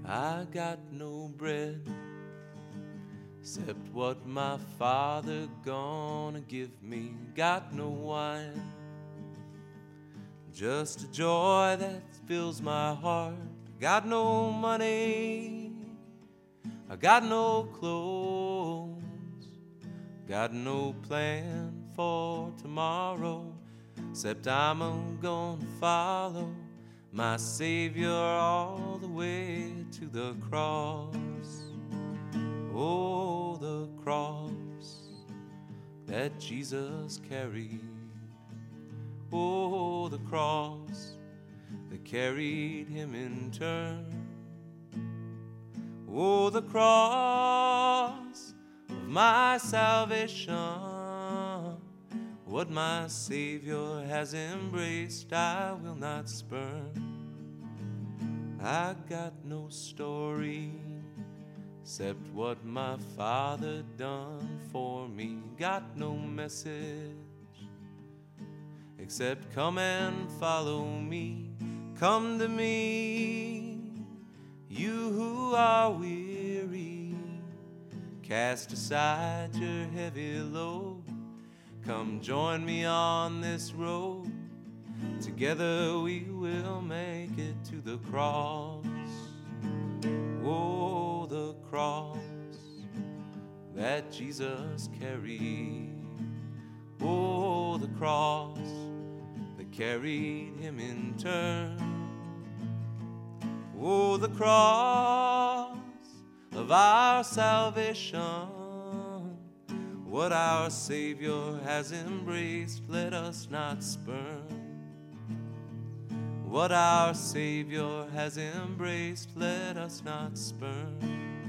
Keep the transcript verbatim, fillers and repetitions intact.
I got no bread except what my Father gonna give me. Got no wine, just a joy that fills my heart. Got no money, I got no clothes, got no plan for tomorrow, except I'm gonna follow my Savior all the way to the cross. Oh, the cross that Jesus carried. Oh, the cross that carried him in turn. Oh, the cross of my salvation, what my Savior has embraced, I will not spurn. I got no story except what my Father done for me. Got no message except come and follow me. Come to me, you who are weary, cast aside your heavy load. Come join me on this road, together we will make it to the cross. Oh, the cross that Jesus carried. Oh, the cross that carried him in turn. Oh, the cross of our salvation, what our Savior has embraced, let us not spurn. What our Savior has embraced, let us not spurn.